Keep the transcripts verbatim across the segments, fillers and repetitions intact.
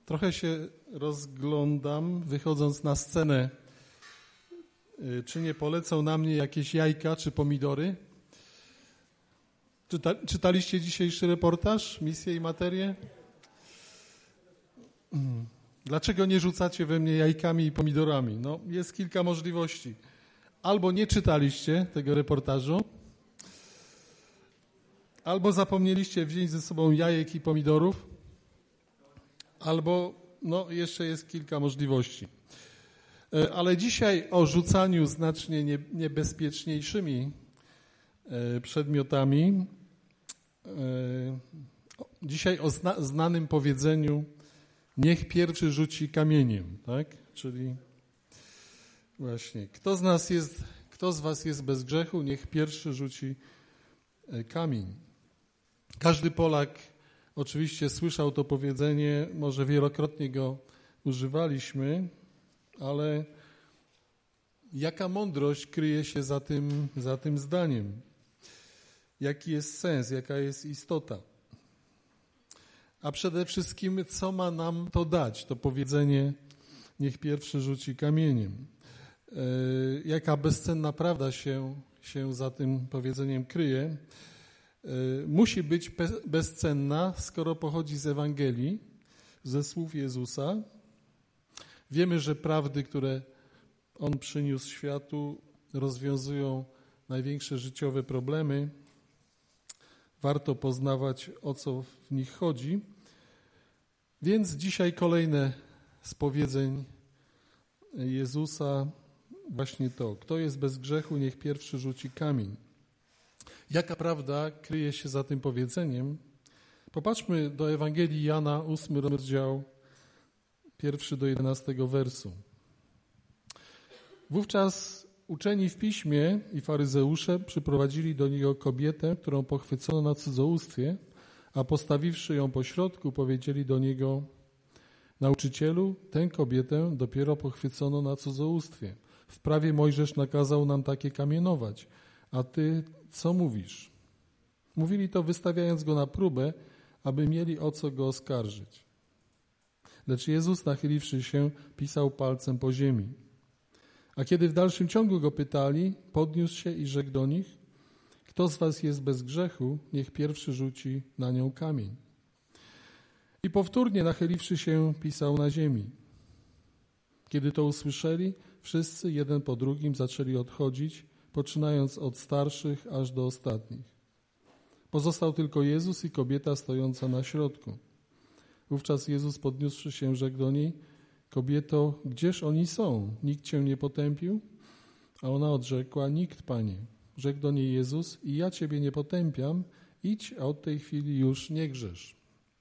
Trochę się rozglądam, wychodząc na scenę. Czy nie polecą na mnie jakieś jajka czy pomidory? Czyta, czytaliście dzisiejszy reportaż, misję i materię? Dlaczego nie rzucacie we mnie jajkami i pomidorami? No, jest kilka możliwości. Albo nie czytaliście tego reportażu, albo zapomnieliście wziąć ze sobą jajek i pomidorów, albo no, jeszcze jest kilka możliwości. Ale dzisiaj o rzucaniu znacznie nie, niebezpieczniejszymi przedmiotami. Dzisiaj o zna, znanym powiedzeniu niech pierwszy rzuci kamieniem, tak? Czyli właśnie, kto z nas jest, kto z was jest bez grzechu, niech pierwszy rzuci kamień. Każdy Polak oczywiście słyszał to powiedzenie, może wielokrotnie go używaliśmy, ale jaka mądrość kryje się za tym, za tym zdaniem? Jaki jest sens, jaka jest istota? A przede wszystkim, co ma nam to dać, to powiedzenie niech pierwszy rzuci kamieniem? Yy, jaka bezcenna prawda się, się za tym powiedzeniem kryje? Yy, musi być be, bezcenna, skoro pochodzi z Ewangelii, ze słów Jezusa. Wiemy, że prawdy, które On przyniósł światu, rozwiązują największe życiowe problemy. Warto poznawać, o co w nich chodzi. Więc dzisiaj kolejne z powiedzeń Jezusa, właśnie to. Kto jest bez grzechu, niech pierwszy rzuci kamień. Jaka prawda kryje się za tym powiedzeniem? Popatrzmy do Ewangelii Jana, ósmy rozdział, pierwszy do jedenastego wersu. Wówczas uczeni w piśmie i faryzeusze przyprowadzili do niego kobietę, którą pochwycono na cudzołóstwie, a postawiwszy ją pośrodku, powiedzieli do niego: Nauczycielu, tę kobietę dopiero pochwycono na cudzołóstwie. W prawie Mojżesz nakazał nam takie kamienować, a ty co mówisz? Mówili to, wystawiając go na próbę, aby mieli o co go oskarżyć. Lecz Jezus, nachyliwszy się, pisał palcem po ziemi. A kiedy w dalszym ciągu go pytali, podniósł się i rzekł do nich: Kto z was jest bez grzechu, niech pierwszy rzuci na nią kamień. I powtórnie nachyliwszy się, pisał na ziemi. Kiedy to usłyszeli, wszyscy jeden po drugim zaczęli odchodzić, poczynając od starszych aż do ostatnich. Pozostał tylko Jezus i kobieta stojąca na środku. Wówczas Jezus, podniósłszy się, rzekł do niej: Kobieto, gdzież oni są? Nikt cię nie potępił? A ona odrzekła: Nikt, Panie. Rzekł do niej Jezus: I ja ciebie nie potępiam, idź, a od tej chwili już nie grzesz.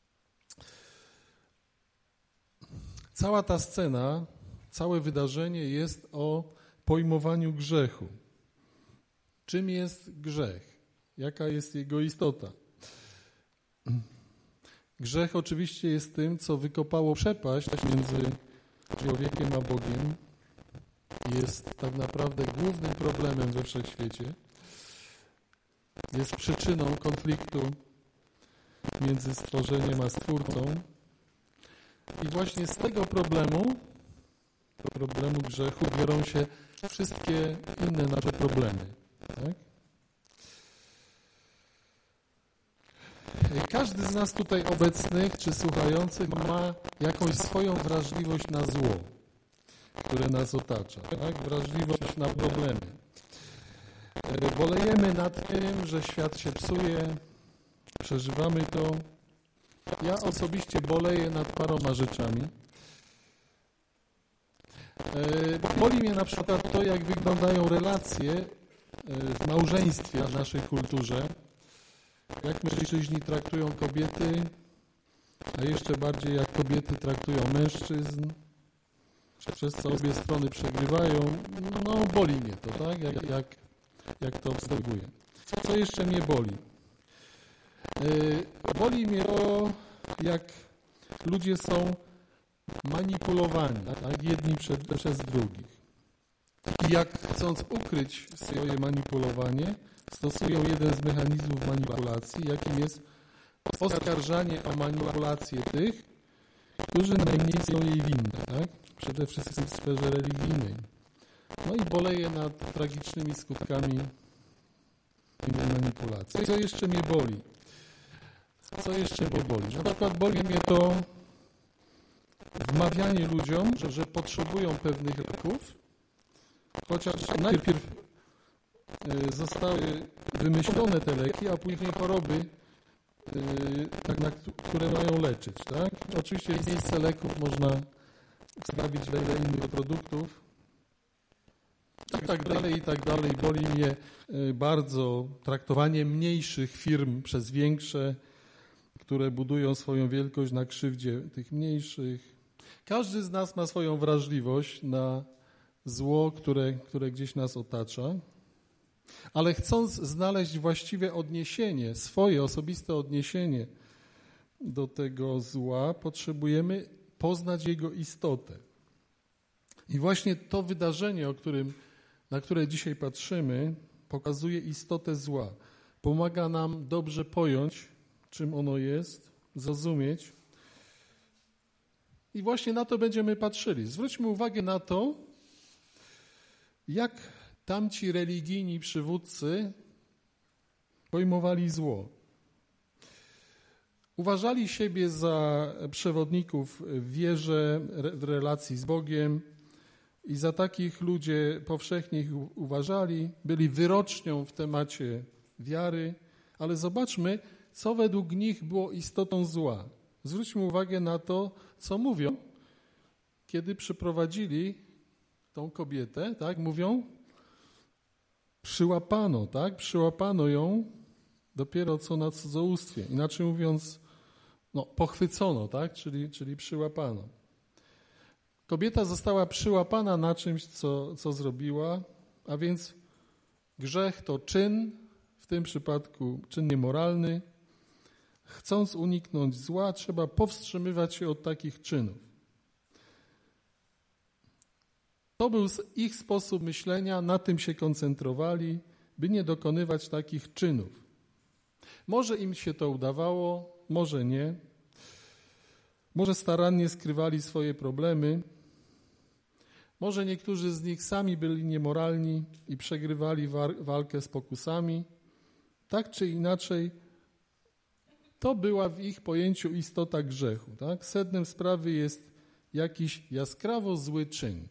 Cała ta scena, całe wydarzenie jest o pojmowaniu grzechu. Czym jest grzech? Jaka jest jego istota? Grzech oczywiście jest tym, co wykopało przepaść między człowiekiem a Bogiem. Jest tak naprawdę głównym problemem we wszechświecie. Jest przyczyną konfliktu między stworzeniem a Stwórcą. I właśnie z tego problemu, problemu grzechu, biorą się wszystkie inne nasze problemy. Tak? Każdy z nas tutaj obecnych czy słuchających ma jakąś swoją wrażliwość na zło, które nas otacza. Tak? Wrażliwość na problemy. Bolejemy nad tym, że świat się psuje, przeżywamy to. Ja osobiście boleję nad paroma rzeczami. Boli mnie na przykład to, jak wyglądają relacje w małżeństwie w naszej kulturze. Jak mężczyźni traktują kobiety, a jeszcze bardziej jak kobiety traktują mężczyzn, przez co obie strony przegrywają. No, boli mnie to, tak? Jak, jak, jak to obserwuję. Co jeszcze mnie boli? Yy, boli mnie to, jak ludzie są manipulowani, tak? Jedni przed, przez drugich. I jak chcąc ukryć swoje manipulowanie, stosują jeden z mechanizmów manipulacji, jakim jest oskarżanie o manipulację tych, którzy najmniej są jej winni, tak? Przede wszystkim w sferze religijnej. No i boleję nad tragicznymi skutkami manipulacji. Co jeszcze mnie boli? Co jeszcze mnie boli? Na przykład boli mnie to wmawianie ludziom, że, że potrzebują pewnych leków, chociaż najpierw y, zostały wymyślone te leki, a później choroby, y, tak, na, które mają leczyć. Tak? Oczywiście w miejsce leków można wstawić wiele innych produktów, tak, tak dalej i tak dalej. Boli mnie y, bardzo traktowanie mniejszych firm przez większe, które budują swoją wielkość na krzywdzie tych mniejszych. Każdy z nas ma swoją wrażliwość na zło, które, które gdzieś nas otacza, ale chcąc znaleźć właściwe odniesienie, swoje osobiste odniesienie do tego zła, potrzebujemy poznać jego istotę. I właśnie to wydarzenie, o którym, na które dzisiaj patrzymy, pokazuje istotę zła. Pomaga nam dobrze pojąć, czym ono jest, zrozumieć. I właśnie na to będziemy patrzyli. Zwróćmy uwagę na to, jak tamci religijni przywódcy pojmowali zło. Uważali siebie za przewodników w wierze, w relacji z Bogiem i za takich ludzie powszechnie ich uważali, byli wyrocznią w temacie wiary, ale zobaczmy, co według nich było istotą zła. Zwróćmy uwagę na to, co mówią, kiedy przyprowadzili tą kobietę, tak, mówią, przyłapano, tak, przyłapano ją dopiero co na cudzołóstwie. Inaczej mówiąc, no, pochwycono, tak, czyli, czyli przyłapano. Kobieta została przyłapana na czymś, co, co zrobiła, a więc grzech to czyn, w tym przypadku czyn niemoralny. Chcąc uniknąć zła, trzeba powstrzymywać się od takich czynów. To był ich sposób myślenia, na tym się koncentrowali, by nie dokonywać takich czynów. Może im się to udawało, może nie. Może starannie skrywali swoje problemy. Może niektórzy z nich sami byli niemoralni i przegrywali walkę z pokusami. Tak czy inaczej, to była w ich pojęciu istota grzechu. Tak? Sednem sprawy jest jakiś jaskrawo zły czyn.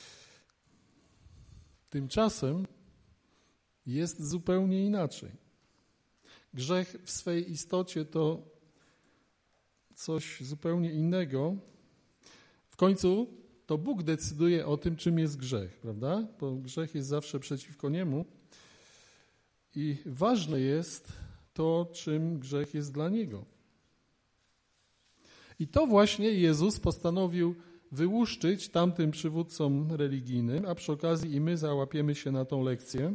Tymczasem jest zupełnie inaczej. Grzech w swej istocie to coś zupełnie innego. W końcu to Bóg decyduje o tym, czym jest grzech, prawda? Bo grzech jest zawsze przeciwko Niemu. I ważne jest to, czym grzech jest dla Niego. I to właśnie Jezus postanowił wyłuszczyć tamtym przywódcom religijnym, a przy okazji i my załapiemy się na tą lekcję.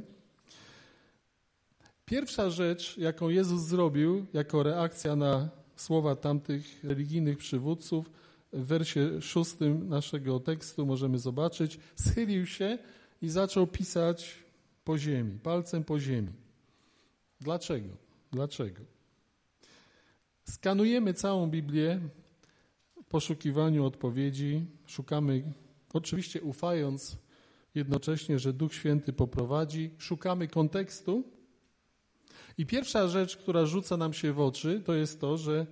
Pierwsza rzecz, jaką Jezus zrobił jako reakcja na słowa tamtych religijnych przywódców, w wersie szóstym naszego tekstu możemy zobaczyć, schylił się i zaczął pisać po ziemi, palcem po ziemi. Dlaczego? Dlaczego? Skanujemy całą Biblię w poszukiwaniu odpowiedzi, szukamy, oczywiście ufając jednocześnie, że Duch Święty poprowadzi, szukamy kontekstu i pierwsza rzecz, która rzuca nam się w oczy, to jest to, że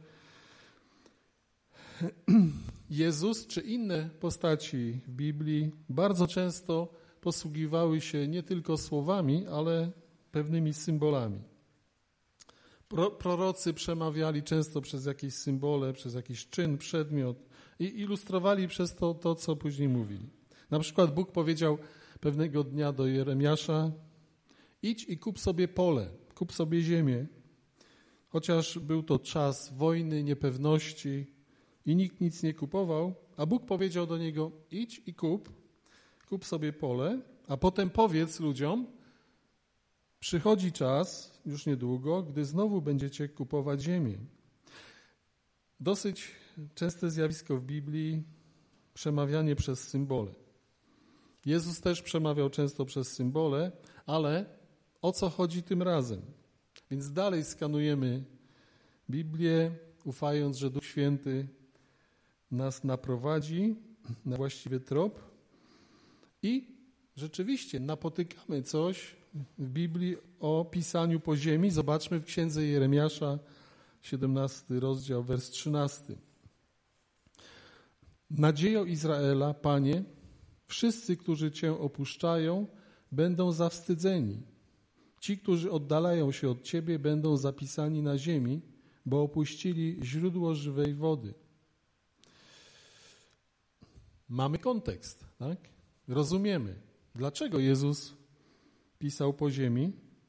Jezus czy inne postaci w Biblii bardzo często posługiwały się nie tylko słowami, ale pewnymi symbolami. Pro, prorocy przemawiali często przez jakieś symbole, przez jakiś czyn, przedmiot i ilustrowali przez to to, co później mówili. Na przykład Bóg powiedział pewnego dnia do Jeremiasza: idź i kup sobie pole, kup sobie ziemię. Chociaż był to czas wojny, niepewności i nikt nic nie kupował, a Bóg powiedział do niego: idź i kup, kup sobie pole, a potem powiedz ludziom: przychodzi czas, już niedługo, gdy znowu będziecie kupować ziemię. Dosyć częste zjawisko w Biblii, przemawianie przez symbole. Jezus też przemawiał często przez symbole, ale o co chodzi tym razem? Więc dalej skanujemy Biblię, ufając, że Duch Święty nas naprowadzi na właściwy trop i rzeczywiście napotykamy coś w Biblii o pisaniu po ziemi. Zobaczmy w Księdze Jeremiasza, siedemnasty rozdział, wers trzynasty. Nadziejo Izraela, Panie, wszyscy, którzy Cię opuszczają, będą zawstydzeni. Ci, którzy oddalają się od Ciebie, będą zapisani na ziemi, bo opuścili źródło żywej wody. Mamy kontekst, tak? Rozumiemy, dlaczego Jezus pisał po ziemi.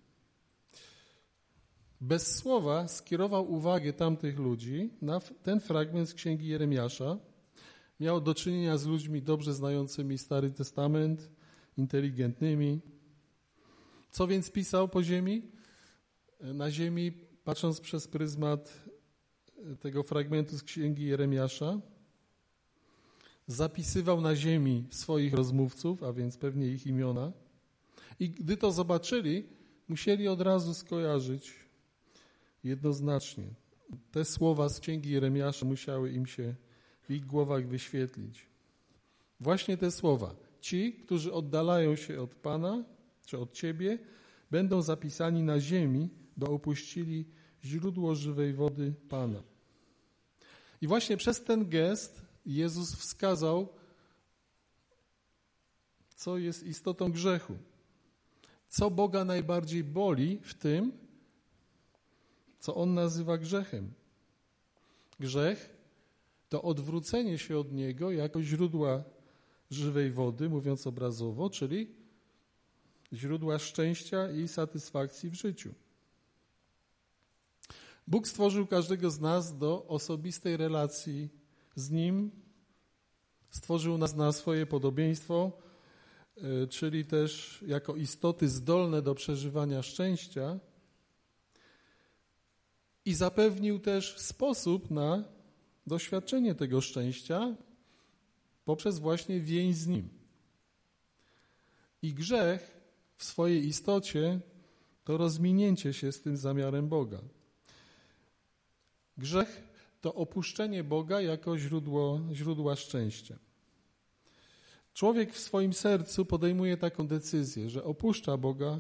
Bez słowa skierował uwagę tamtych ludzi na ten fragment z Księgi Jeremiasza. Miał do czynienia z ludźmi dobrze znającymi Stary Testament, inteligentnymi. Co więc pisał po ziemi? Na ziemi, patrząc przez pryzmat tego fragmentu z Księgi Jeremiasza, zapisywał na ziemi swoich rozmówców, a więc pewnie ich imiona. I gdy to zobaczyli, musieli od razu skojarzyć jednoznacznie. Te słowa z Księgi Jeremiasza musiały im się w ich głowach wyświetlić. Właśnie te słowa. Ci, którzy oddalają się od Pana, czy od Ciebie, będą zapisani na ziemi, bo opuścili źródło żywej wody Pana. I właśnie przez ten gest Jezus wskazał, co jest istotą grzechu. Co Boga najbardziej boli w tym, co On nazywa grzechem. Grzech to odwrócenie się od Niego jako źródła żywej wody, mówiąc obrazowo, czyli źródła szczęścia i satysfakcji w życiu. Bóg stworzył każdego z nas do osobistej relacji z Nim. Stworzył nas na swoje podobieństwo, czyli też jako istoty zdolne do przeżywania szczęścia i zapewnił też sposób na doświadczenie tego szczęścia poprzez właśnie więź z Nim. I grzech w swojej istocie to rozminięcie się z tym zamiarem Boga. Grzech to opuszczenie Boga jako źródło, źródła szczęścia. Człowiek w swoim sercu podejmuje taką decyzję, że opuszcza Boga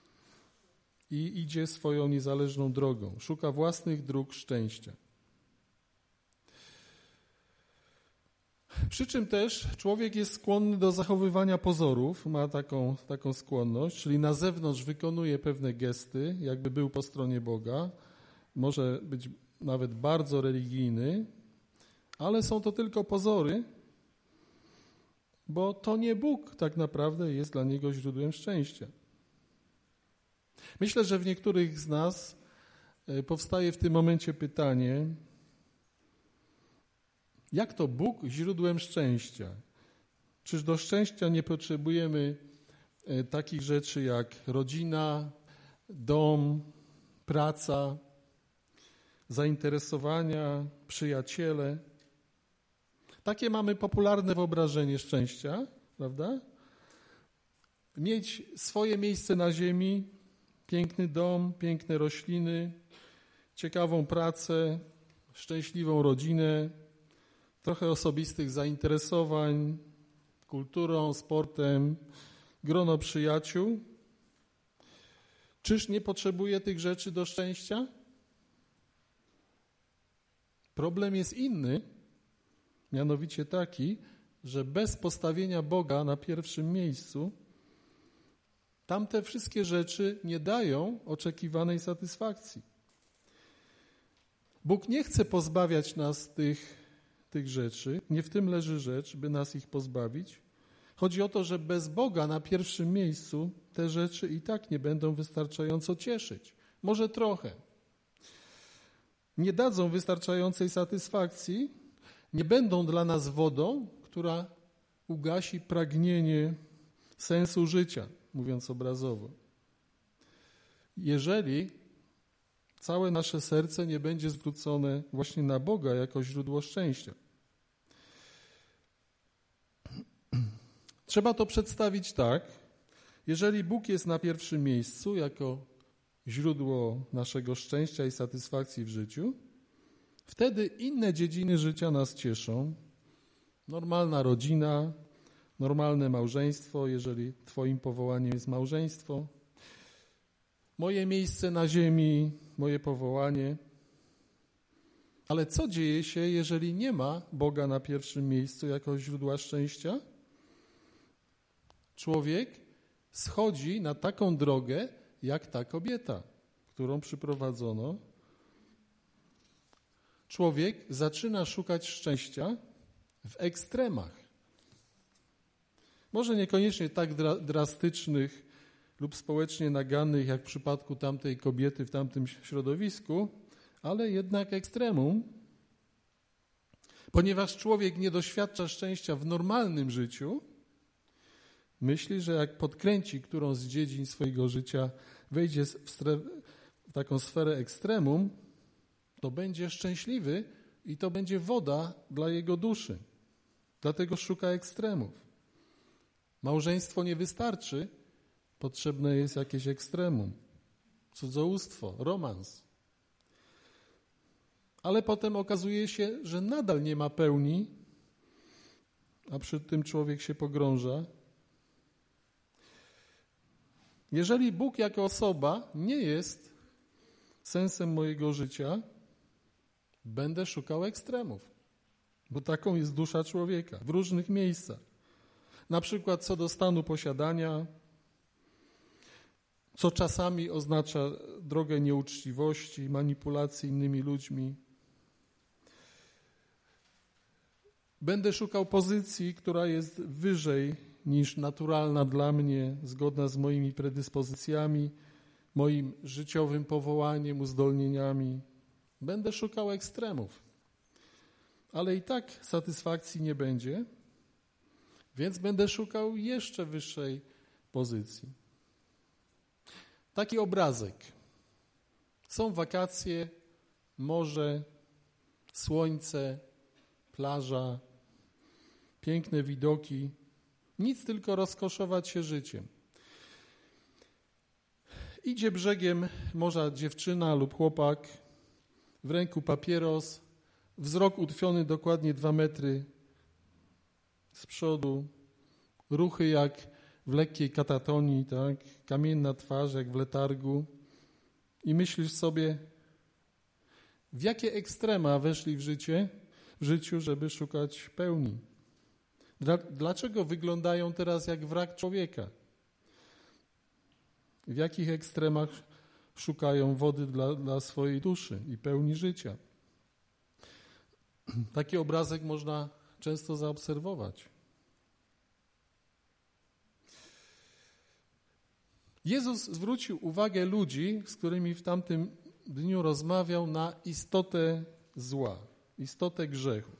i idzie swoją niezależną drogą. Szuka własnych dróg szczęścia. Przy czym też człowiek jest skłonny do zachowywania pozorów, ma taką, taką skłonność, czyli na zewnątrz wykonuje pewne gesty, jakby był po stronie Boga, może być nawet bardzo religijny, ale są to tylko pozory, bo to nie Bóg tak naprawdę jest dla niego źródłem szczęścia. Myślę, że w niektórych z nas powstaje w tym momencie pytanie, jak to Bóg źródłem szczęścia? Czyż do szczęścia nie potrzebujemy takich rzeczy jak rodzina, dom, praca, zainteresowania, przyjaciele? Takie mamy popularne wyobrażenie szczęścia, prawda? Mieć swoje miejsce na ziemi, piękny dom, piękne rośliny, ciekawą pracę, szczęśliwą rodzinę, trochę osobistych zainteresowań, kulturą, sportem, grono przyjaciół. Czyż nie potrzebuję tych rzeczy do szczęścia? Problem jest inny, mianowicie taki, że bez postawienia Boga na pierwszym miejscu tamte wszystkie rzeczy nie dają oczekiwanej satysfakcji. Bóg nie chce pozbawiać nas tych, tych rzeczy, nie w tym leży rzecz, by nas ich pozbawić. Chodzi o to, że bez Boga na pierwszym miejscu te rzeczy i tak nie będą wystarczająco cieszyć. Może trochę. Nie dadzą wystarczającej satysfakcji, nie będą dla nas wodą, która ugasi pragnienie sensu życia, mówiąc obrazowo. Jeżeli całe nasze serce nie będzie zwrócone właśnie na Boga jako źródło szczęścia. Trzeba to przedstawić tak, jeżeli Bóg jest na pierwszym miejscu jako źródło naszego szczęścia i satysfakcji w życiu, Wtedy inne dziedziny życia nas cieszą. Normalna rodzina, normalne małżeństwo, jeżeli twoim powołaniem jest małżeństwo. Moje miejsce na ziemi, moje powołanie. Ale co dzieje się, jeżeli nie ma Boga na pierwszym miejscu jako źródła szczęścia? Człowiek schodzi na taką drogę, jak ta kobieta, którą przyprowadzono. Człowiek zaczyna szukać szczęścia w ekstremach. Może niekoniecznie tak dra- drastycznych lub społecznie nagannych, jak w przypadku tamtej kobiety w tamtym środowisku, ale jednak ekstremum, ponieważ człowiek nie doświadcza szczęścia w normalnym życiu, myśli, że jak podkręci którąś z dziedzin swojego życia, wejdzie w, stref, w taką sferę ekstremum, to będzie szczęśliwy i to będzie woda dla jego duszy. Dlatego szuka ekstremów. Małżeństwo nie wystarczy, potrzebne jest jakieś ekstremum. Cudzołóstwo, romans. Ale potem okazuje się, że nadal nie ma pełni, a przy tym człowiek się pogrąża. Jeżeli Bóg jako osoba nie jest sensem mojego życia, będę szukał ekstremów, bo taką jest dusza człowieka w różnych miejscach. Na przykład co do stanu posiadania, co czasami oznacza drogę nieuczciwości, manipulacji innymi ludźmi. Będę szukał pozycji, która jest wyżej niż naturalna dla mnie, zgodna z moimi predyspozycjami, moim życiowym powołaniem, uzdolnieniami. Będę szukał ekstremów, ale i tak satysfakcji nie będzie, więc będę szukał jeszcze wyższej pozycji. Taki obrazek. Są wakacje, morze, słońce, plaża, piękne widoki. Nic, tylko rozkoszować się życiem. Idzie brzegiem morza dziewczyna lub chłopak, w ręku papieros, wzrok utkwiony dokładnie dwa metry z przodu, ruchy jak w lekkiej katatonii, tak? Kamienna twarz jak w letargu. I myślisz sobie, w jakie ekstrema weszli w życie, w życiu, żeby szukać pełni. Dlaczego wyglądają teraz jak wrak człowieka? W jakich ekstremach szukają wody dla, dla swojej duszy i pełni życia? Taki obrazek można często zaobserwować. Jezus zwrócił uwagę ludzi, z którymi w tamtym dniu rozmawiał, na istotę zła, istotę grzechu.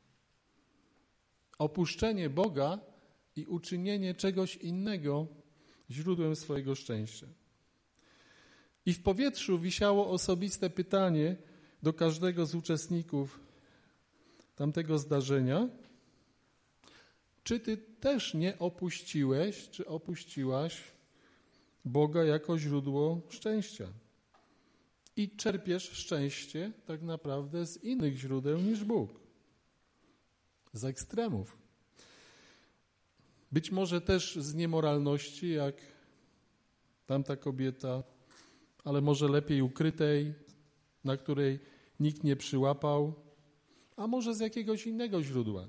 Opuszczenie Boga i uczynienie czegoś innego źródłem swojego szczęścia. I w powietrzu wisiało osobiste pytanie do każdego z uczestników tamtego zdarzenia: czy ty też nie opuściłeś, czy opuściłaś Boga jako źródło szczęścia i czerpiesz szczęście tak naprawdę z innych źródeł niż Bóg, z ekstremów. Być może też z niemoralności, jak tamta kobieta, ale może lepiej ukrytej, na której nikt nie przyłapał, a może z jakiegoś innego źródła.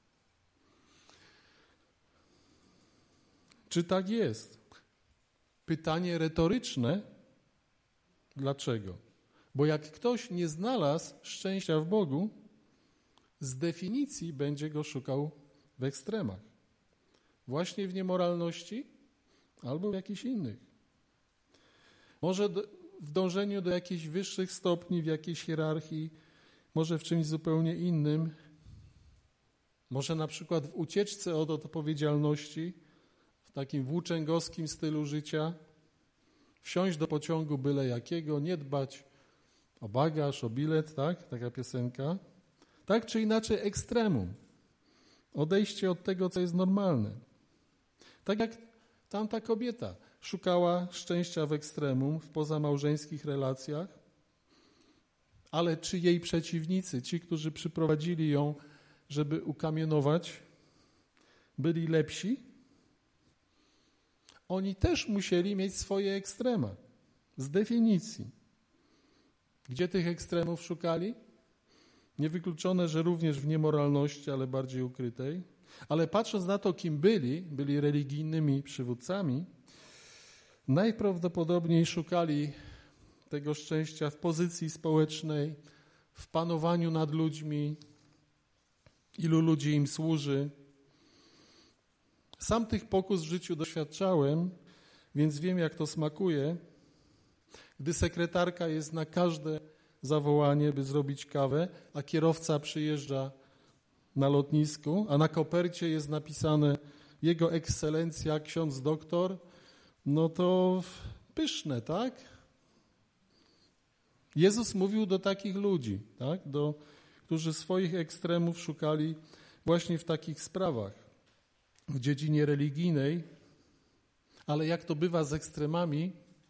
Czy tak jest? Pytanie retoryczne. Dlaczego? Bo jak ktoś nie znalazł szczęścia w Bogu, z definicji będzie go szukał w ekstremach. Właśnie w niemoralności albo w jakichś innych. Może do, w dążeniu do jakichś wyższych stopni, w jakiejś hierarchii, może w czymś zupełnie innym. Może na przykład w ucieczce od odpowiedzialności, w takim włóczęgowskim stylu życia, wsiąść do pociągu byle jakiego, nie dbać o bagaż, o bilet, tak? Taka piosenka. Tak czy inaczej ekstremum. Odejście od tego, co jest normalne. Tak jak tamta kobieta szukała szczęścia w ekstremum, w pozamałżeńskich relacjach, Ale czy jej przeciwnicy, ci, którzy przyprowadzili ją, żeby ukamienować, byli lepsi? Oni też musieli mieć swoje ekstrema. Z definicji. Gdzie tych ekstremów szukali? Niewykluczone, że również w niemoralności, ale bardziej ukrytej. Ale patrząc na to, kim byli, byli religijnymi przywódcami, najprawdopodobniej szukali tego szczęścia w pozycji społecznej, w panowaniu nad ludźmi, ilu ludzi im służy. Sam tych pokus w życiu doświadczałem, więc wiem, jak to smakuje, gdy sekretarka jest na każde zawołanie, by zrobić kawę, a kierowca przyjeżdża na lotnisku, a na kopercie jest napisane Jego Ekscelencja, ksiądz doktor, no to pyszne, tak? Jezus mówił do takich ludzi, tak? Do, którzy swoich ekstremów szukali właśnie w takich sprawach, w dziedzinie religijnej, ale jak to bywa z ekstremami,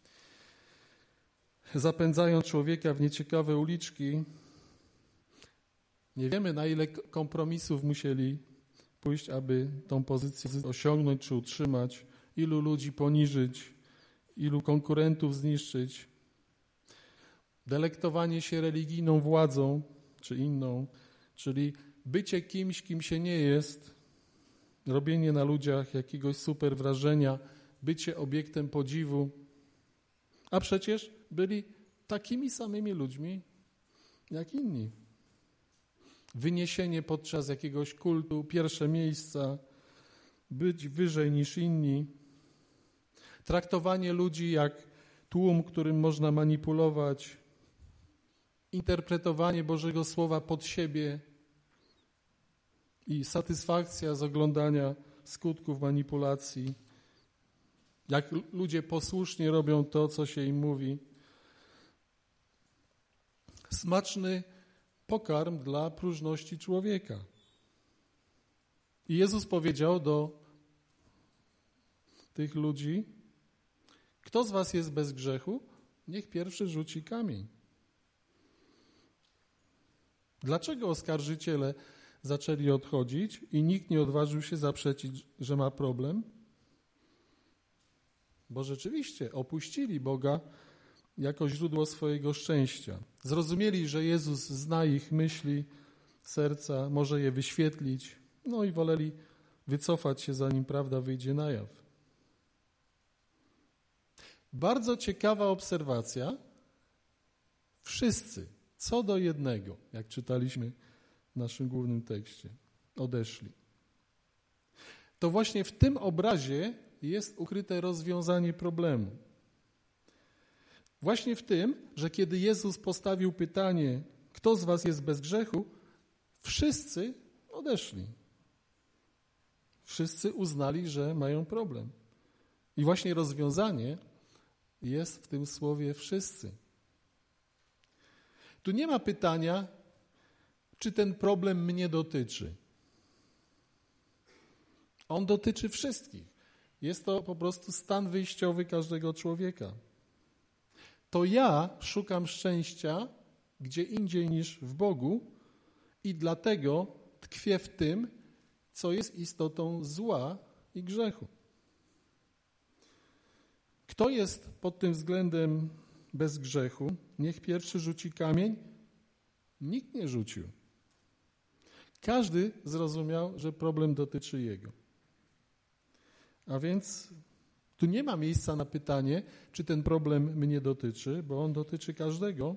zapędzają człowieka w nieciekawe uliczki, nie wiemy, na ile kompromisów musieli pójść, aby tą pozycję osiągnąć czy utrzymać, ilu ludzi poniżyć, ilu konkurentów zniszczyć. Delektowanie się religijną władzą czy inną, czyli bycie kimś, kim się nie jest, robienie na ludziach jakiegoś super wrażenia, bycie obiektem podziwu, a przecież byli takimi samymi ludźmi jak inni. Wyniesienie podczas jakiegoś kultu, pierwsze miejsca, być wyżej niż inni, traktowanie ludzi jak tłum, którym można manipulować, interpretowanie Bożego Słowa pod siebie i satysfakcja z oglądania skutków manipulacji, jak ludzie posłusznie robią to, co się im mówi. Smaczny pokarm dla próżności człowieka. I Jezus powiedział do tych ludzi, kto z was jest bez grzechu, niech pierwszy rzuci kamień. Dlaczego oskarżyciele zaczęli odchodzić i nikt nie odważył się zaprzeczyć, że ma problem? Bo rzeczywiście opuścili Boga jako źródło swojego szczęścia. Zrozumieli, że Jezus zna ich myśli, serca, może je wyświetlić, no i woleli wycofać się, zanim prawda wyjdzie na jaw. Bardzo ciekawa obserwacja. Wszyscy, co do jednego, jak czytaliśmy w naszym głównym tekście, odeszli. To właśnie w tym obrazie jest ukryte rozwiązanie problemu. Właśnie w tym, że kiedy Jezus postawił pytanie, kto z was jest bez grzechu, wszyscy odeszli. Wszyscy uznali, że mają problem. I właśnie rozwiązanie jest w tym słowie wszyscy. Tu nie ma pytania, czy ten problem mnie dotyczy. On dotyczy wszystkich. Jest to po prostu stan wyjściowy każdego człowieka. To ja szukam szczęścia gdzie indziej niż w Bogu i dlatego tkwię w tym, co jest istotą zła i grzechu. Kto jest pod tym względem bez grzechu? Niech pierwszy rzuci kamień. Nikt nie rzucił. Każdy zrozumiał, że problem dotyczy jego. A więc tu nie ma miejsca na pytanie, czy ten problem mnie dotyczy, bo on dotyczy każdego.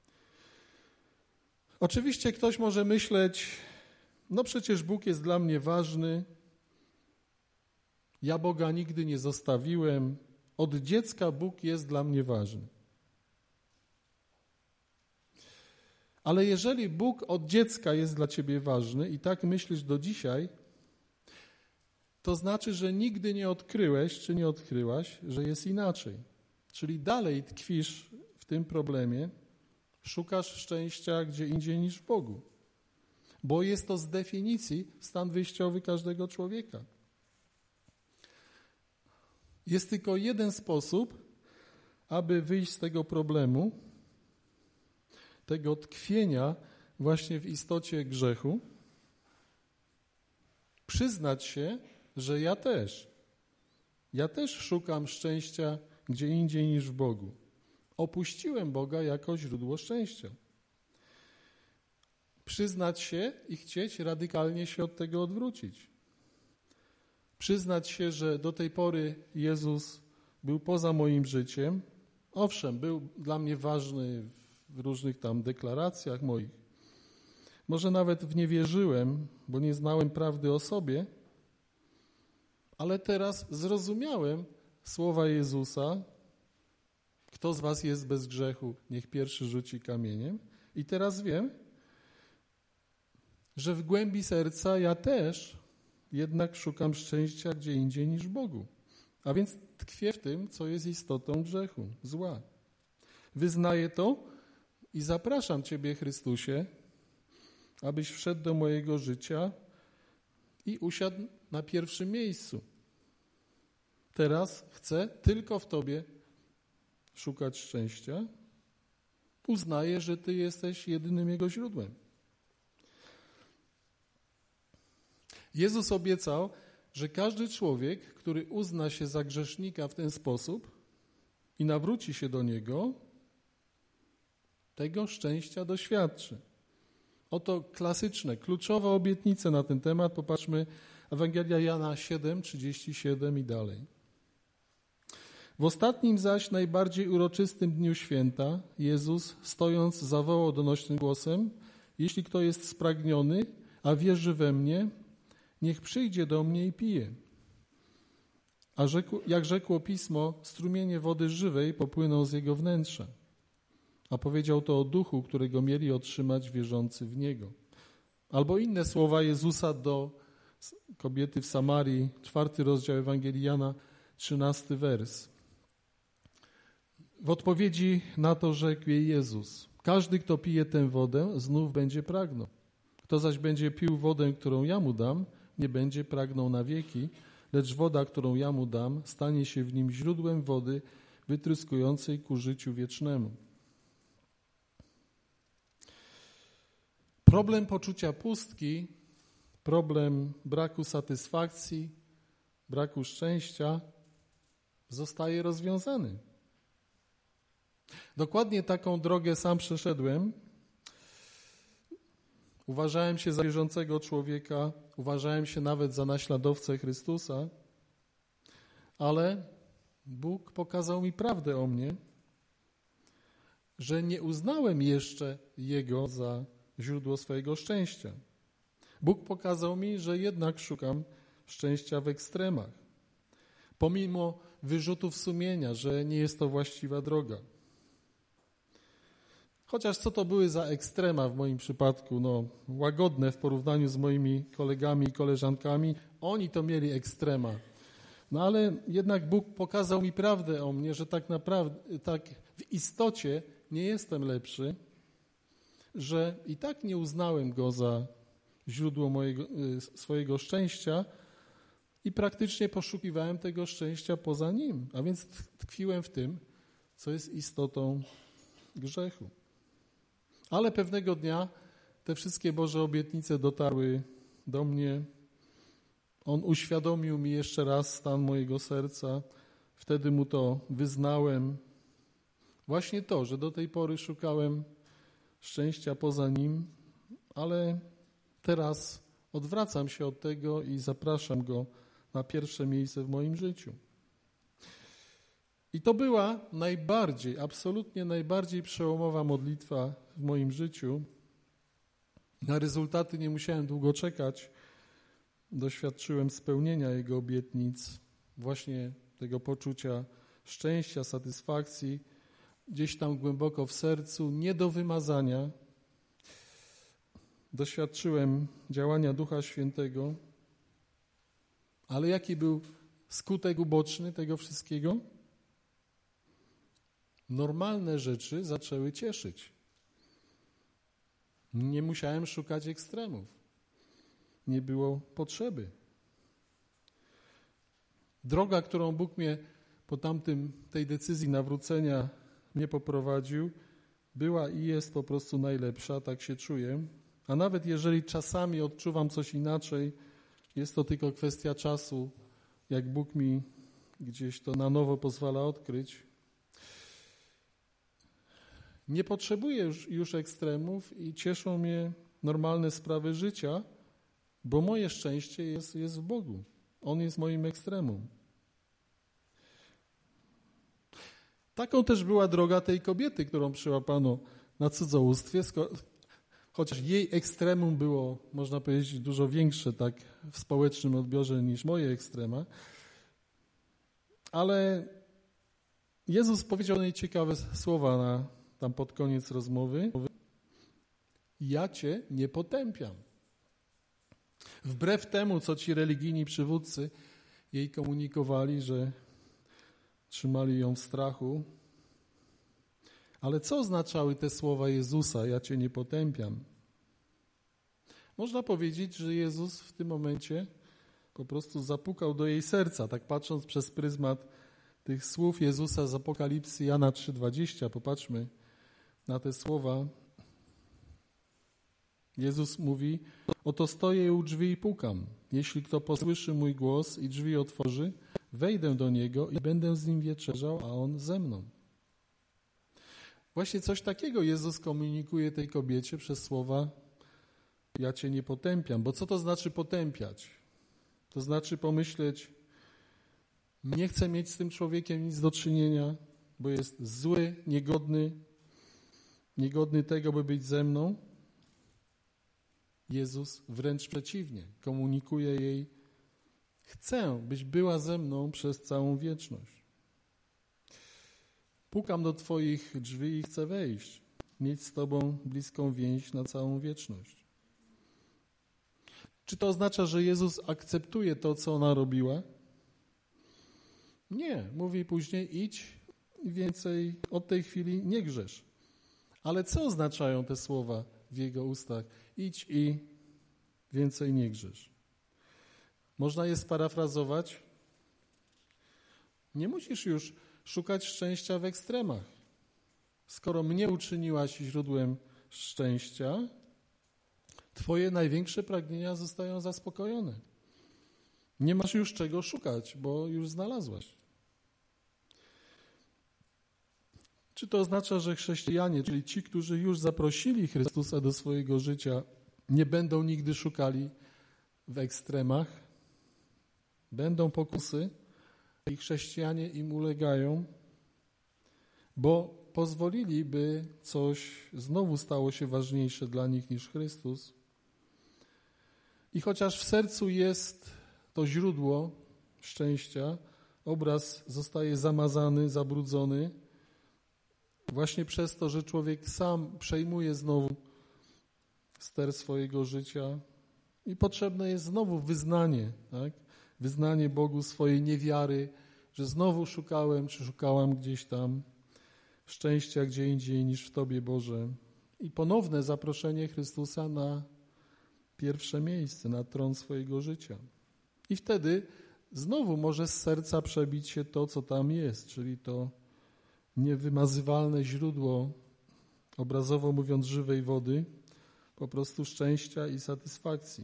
Oczywiście ktoś może myśleć, no przecież Bóg jest dla mnie ważny, ja Boga nigdy nie zostawiłem, od dziecka Bóg jest dla mnie ważny. Ale jeżeli Bóg od dziecka jest dla ciebie ważny i tak myślisz do dzisiaj, to znaczy, że nigdy nie odkryłeś, czy nie odkryłaś, że jest inaczej. Czyli dalej tkwisz w tym problemie, szukasz szczęścia gdzie indziej niż w Bogu. Bo jest to z definicji stan wyjściowy każdego człowieka. Jest tylko jeden sposób, aby wyjść z tego problemu tego tkwienia właśnie w istocie grzechu, przyznać się, że ja też, ja też szukam szczęścia gdzie indziej niż w Bogu. Opuściłem Boga jako źródło szczęścia. Przyznać się i chcieć radykalnie się od tego odwrócić. Przyznać się, że do tej pory Jezus był poza moim życiem. Owszem, był dla mnie ważny w różnych tam deklaracjach moich. Może nawet w nie wierzyłem, bo nie znałem prawdy o sobie, ale teraz zrozumiałem słowa Jezusa: kto z was jest bez grzechu, niech pierwszy rzuci kamieniem. I teraz wiem, że w głębi serca ja też jednak szukam szczęścia gdzie indziej niż w Bogu. A więc tkwię w tym, co jest istotą grzechu, zła. Wyznaję to i zapraszam Ciebie, Chrystusie, abyś wszedł do mojego życia i usiadł na pierwszym miejscu. Teraz chcę tylko w Tobie szukać szczęścia. Uznaję, że Ty jesteś jedynym Jego źródłem. Jezus obiecał, że każdy człowiek, który uzna się za grzesznika w ten sposób i nawróci się do Niego, tego szczęścia doświadczy. Oto klasyczne, kluczowe obietnice na ten temat. Popatrzmy, Ewangelia Jana siedem, trzydzieści siedem i dalej. W ostatnim zaś, najbardziej uroczystym dniu święta, Jezus, stojąc, zawołał donośnym głosem: jeśli kto jest spragniony, a wierzy we mnie, niech przyjdzie do mnie i pije. A rzekł, jak rzekło Pismo, strumienie wody żywej popłyną z jego wnętrza. A powiedział to o duchu, którego mieli otrzymać wierzący w Niego. Albo inne słowa Jezusa do kobiety w Samarii, czwarty rozdział Ewangelii Jana, trzynasty wers. W odpowiedzi na to rzekł jej Jezus: każdy, kto pije tę wodę, znów będzie pragnął. Kto zaś będzie pił wodę, którą ja mu dam, nie będzie pragnął na wieki, lecz woda, którą ja mu dam, stanie się w nim źródłem wody wytryskującej ku życiu wiecznemu. Problem poczucia pustki, problem braku satysfakcji, braku szczęścia zostaje rozwiązany. Dokładnie taką drogę sam przeszedłem. Uważałem się za wierzącego człowieka, uważałem się nawet za naśladowcę Chrystusa, ale Bóg pokazał mi prawdę o mnie, że nie uznałem jeszcze Jego za źródło swojego szczęścia. Bóg pokazał mi, że jednak szukam szczęścia w ekstremach, pomimo wyrzutów sumienia, że nie jest to właściwa droga. Chociaż co to były za ekstrema w moim przypadku, no łagodne w porównaniu z moimi kolegami i koleżankami, oni to mieli ekstrema. No ale jednak Bóg pokazał mi prawdę o mnie, że tak naprawdę, tak w istocie nie jestem lepszy, że i tak nie uznałem Go za źródło mojego, swojego szczęścia i praktycznie poszukiwałem tego szczęścia poza Nim, a więc tkwiłem w tym, co jest istotą grzechu. Ale pewnego dnia te wszystkie Boże obietnice dotarły do mnie. On uświadomił mi jeszcze raz stan mojego serca. Wtedy Mu to wyznałem. Właśnie to, że do tej pory szukałem szczęścia poza Nim, ale teraz odwracam się od tego i zapraszam Go na pierwsze miejsce w moim życiu. I to była najbardziej, absolutnie najbardziej przełomowa modlitwa w moim życiu. Na rezultaty nie musiałem długo czekać. Doświadczyłem spełnienia Jego obietnic, właśnie tego poczucia szczęścia, satysfakcji, gdzieś tam głęboko w sercu, nie do wymazania. Doświadczyłem działania Ducha Świętego, ale jaki był skutek uboczny tego wszystkiego? Normalne rzeczy zaczęły cieszyć. Nie musiałem szukać ekstremów. Nie było potrzeby. Droga, którą Bóg mnie po tamtym, tej decyzji nawrócenia mnie poprowadził, była i jest po prostu najlepsza, tak się czuję. A nawet jeżeli czasami odczuwam coś inaczej, jest to tylko kwestia czasu, jak Bóg mi gdzieś to na nowo pozwala odkryć. Nie potrzebuję już, już ekstremów i cieszą mnie normalne sprawy życia, bo moje szczęście jest, jest w Bogu. On jest moim ekstremum. Taką też była droga tej kobiety, którą przyłapano na cudzołóstwie, chociaż jej ekstremum było, można powiedzieć, dużo większe tak w społecznym odbiorze niż moje ekstrema. Ale Jezus powiedział jej ciekawe słowa na, tam pod koniec rozmowy. Ja cię nie potępiam. Wbrew temu, co ci religijni przywódcy jej komunikowali, że trzymali ją w strachu. Ale co oznaczały te słowa Jezusa? Ja cię nie potępiam. Można powiedzieć, że Jezus w tym momencie po prostu zapukał do jej serca, tak patrząc przez pryzmat tych słów Jezusa z Apokalipsy Jana trzy dwadzieścia. Popatrzmy na te słowa. Jezus mówi: oto stoję u drzwi i pukam. Jeśli kto posłyszy mój głos i drzwi otworzy, wejdę do niego i będę z nim wieczerzał, a on ze mną. Właśnie coś takiego Jezus komunikuje tej kobiecie przez słowa ja cię nie potępiam. Bo co to znaczy potępiać? To znaczy pomyśleć, nie chcę mieć z tym człowiekiem nic do czynienia, bo jest zły, niegodny, niegodny tego, by być ze mną. Jezus wręcz przeciwnie, komunikuje jej, chcę, byś była ze mną przez całą wieczność. Pukam do twoich drzwi i chcę wejść, mieć z tobą bliską więź na całą wieczność. Czy to oznacza, że Jezus akceptuje to, co ona robiła? Nie. Mówi później, idź i więcej od tej chwili nie grzesz. Ale co oznaczają te słowa w jego ustach? Idź i więcej nie grzesz. Można je sparafrazować. Nie musisz już szukać szczęścia w ekstremach. Skoro mnie uczyniłaś źródłem szczęścia, twoje największe pragnienia zostają zaspokojone. Nie masz już czego szukać, bo już znalazłaś. Czy to oznacza, że chrześcijanie, czyli ci, którzy już zaprosili Chrystusa do swojego życia, nie będą nigdy szukali w ekstremach? Będą pokusy i chrześcijanie im ulegają, bo pozwolili, by coś znowu stało się ważniejsze dla nich niż Chrystus. I chociaż w sercu jest to źródło szczęścia, obraz zostaje zamazany, zabrudzony, właśnie przez to, że człowiek sam przejmuje znowu ster swojego życia i potrzebne jest znowu wyznanie, tak? Wyznanie Bogu swojej niewiary, że znowu szukałem, czy szukałam gdzieś tam szczęścia gdzie indziej niż w Tobie, Boże. I ponowne zaproszenie Chrystusa na pierwsze miejsce, na tron swojego życia. I wtedy znowu może z serca przebić się to, co tam jest, czyli to niewymazywalne źródło, obrazowo mówiąc, żywej wody, po prostu szczęścia i satysfakcji.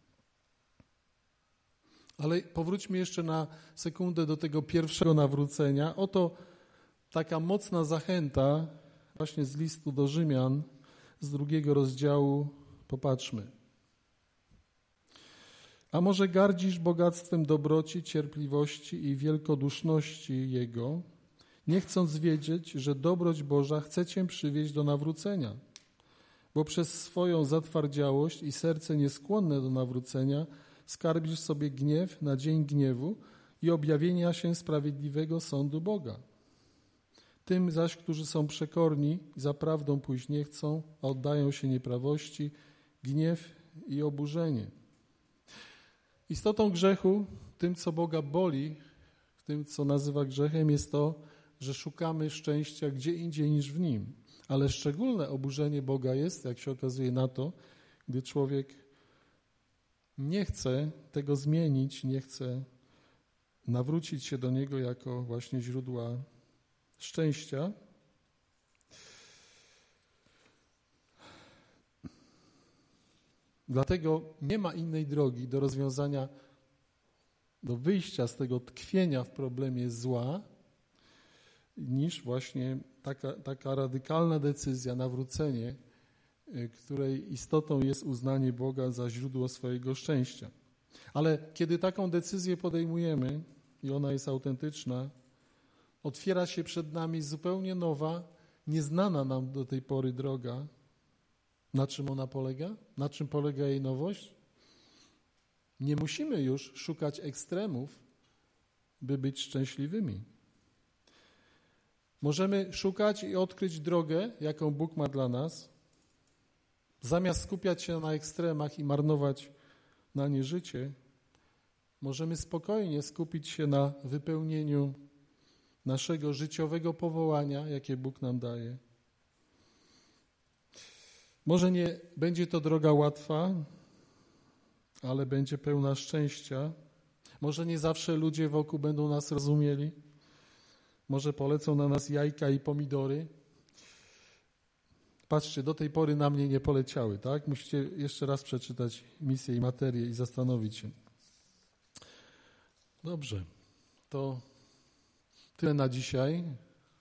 Ale powróćmy jeszcze na sekundę do tego pierwszego nawrócenia. Oto taka mocna zachęta właśnie z listu do Rzymian, z drugiego rozdziału. Popatrzmy. A może gardzisz bogactwem dobroci, cierpliwości i wielkoduszności Jego, nie chcąc wiedzieć, że dobroć Boża chce Cię przywieźć do nawrócenia, bo przez swoją zatwardziałość i serce nieskłonne do nawrócenia skarbisz sobie gniew na dzień gniewu i objawienia się sprawiedliwego sądu Boga. Tym zaś, którzy są przekorni i za prawdą pójść nie chcą, a oddają się nieprawości, gniew i oburzenie. Istotą grzechu, tym, co Boga boli, w tym, co nazywa grzechem, jest to, że szukamy szczęścia gdzie indziej niż w Nim. Ale szczególne oburzenie Boga jest, jak się okazuje, na to, gdy człowiek nie chce tego zmienić, nie chce nawrócić się do Niego jako właśnie źródła szczęścia. Dlatego nie ma innej drogi do rozwiązania, do wyjścia z tego tkwienia w problemie zła, niż właśnie taka, taka radykalna decyzja, nawrócenie, której istotą jest uznanie Boga za źródło swojego szczęścia. Ale kiedy taką decyzję podejmujemy i ona jest autentyczna, otwiera się przed nami zupełnie nowa, nieznana nam do tej pory droga. Na czym ona polega? Na czym polega jej nowość? Nie musimy już szukać ekstremów, by być szczęśliwymi. Możemy szukać i odkryć drogę, jaką Bóg ma dla nas, zamiast skupiać się na ekstremach i marnować na nie życie. Możemy spokojnie skupić się na wypełnieniu naszego życiowego powołania, jakie Bóg nam daje. Może nie będzie to droga łatwa, ale będzie pełna szczęścia. Może nie zawsze ludzie wokół będą nas rozumieli. Może polecą na nas jajka i pomidory. Patrzcie, do tej pory na mnie nie poleciały, tak? Musicie jeszcze raz przeczytać misję i materię i zastanowić się. Dobrze, to tyle na dzisiaj.